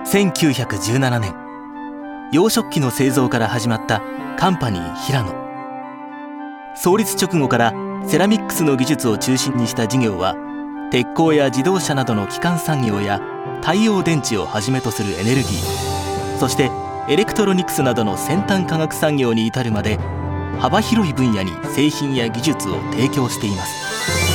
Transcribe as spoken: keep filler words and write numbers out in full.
せんきゅうひゃくじゅうななねん、洋食器の製造から始まったカンパニー平野。創立直後からセラミックスの技術を中心にした事業は、鉄鋼や自動車などの基幹産業や太陽電池をはじめとするエネルギー、そしてエレクトロニクスなどの先端科学産業に至るまで、幅広い分野に製品や技術を提供しています。